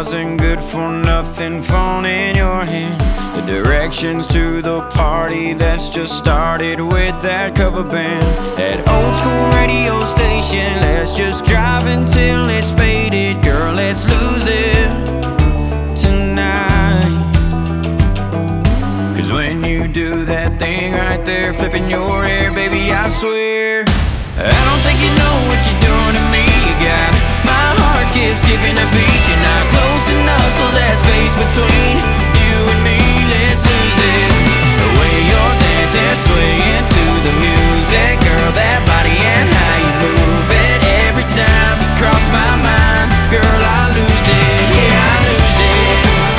dozen good for nothing phone in your hand. The directions to the party that's just started with that cover band. That old school radio station, let's just drive until it's faded. Girl, let's lose it tonight. Cause when you do that thing right there, flipping your hair, baby, I swear I don't think you know what you're doing to me. You got my heart skips skipping a beat. You're not close enough, so that space between you and me, let's lose it. The way you're dancing, swaying to the music, girl, that body and how you move it. Every time you cross my mind, girl, I lose it. Yeah, I lose it.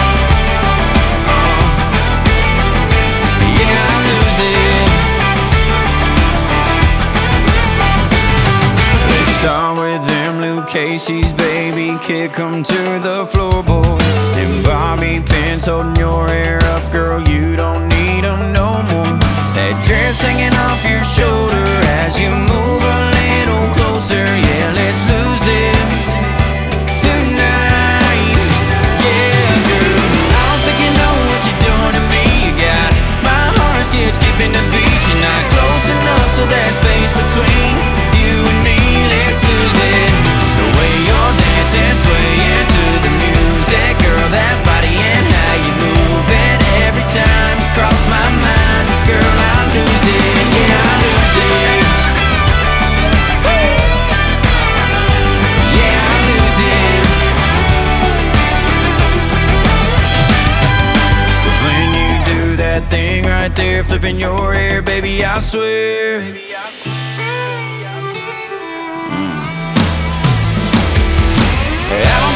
Yeah, I lose it. Start with them Luke Casey's, baby, kick 'em to the floorboard. Them bobby pins holding your hair up, girl, you don't need 'em no more. That dress hanging off your shoulder as you move a little closer. Yeah, let's lose it tonight. Yeah, girl, I don't think you know what you're doing to me. You got my heart skipping the beat. You're not close enough, so that space between you and me, let's lose it. The way you're dancing, swaying to the music, girl, that body and how you move it. Every time you cross my mind, girl, I lose it. Yeah, I lose it. Yeah, I lose it. Cause when you do that thing right there, flipping your hair, baby, I swear I don't